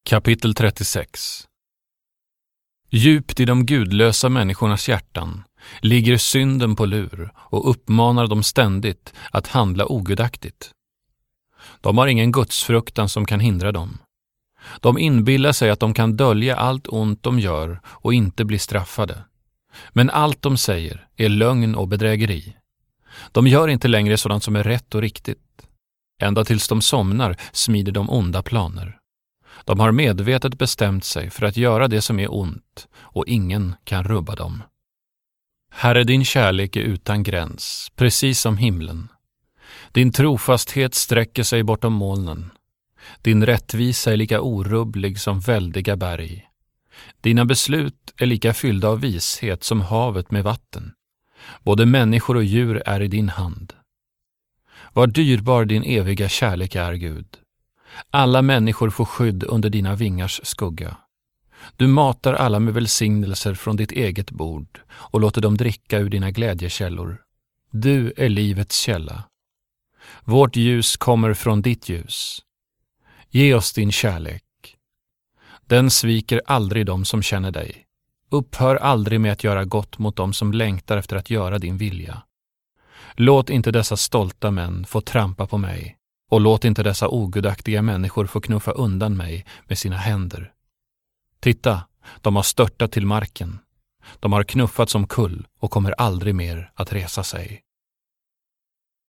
Kapitel 36. Djupt i de gudlösa människornas hjärtan ligger synden på lur och uppmanar dem ständigt att handla ogudaktigt. De har ingen gudsfruktan som kan hindra dem. De inbillar sig att de kan dölja allt ont de gör och inte bli straffade. Men allt de säger är lögn och bedrägeri. De gör inte längre sådant som är rätt och riktigt. Ända tills de somnar smider de onda planer. De har medvetet bestämt sig för att göra det som är ont och ingen kan rubba dem. Herre, din kärlek är utan gräns, precis som himlen. Din trofasthet sträcker sig bortom molnen. Din rättvisa är lika orubblig som väldiga berg. Dina beslut är lika fyllda av vishet som havet med vatten. Både människor och djur är i din hand. Vad dyrbar din eviga kärlek är, Gud. Alla människor får skydd under dina vingars skugga. Du matar alla med välsignelser från ditt eget bord och låter dem dricka ur dina glädjekällor. Du är livets källa. Vårt ljus kommer från ditt ljus. Ge oss din kärlek. Den sviker aldrig dem som känner dig. Upphör aldrig med att göra gott mot dem som längtar efter att göra din vilja. Låt inte dessa stolta män få trampa på mig. Och låt inte dessa ogudaktiga människor få knuffa undan mig med sina händer. Titta, de har störtat till marken. De har knuffat som kull och kommer aldrig mer att resa sig.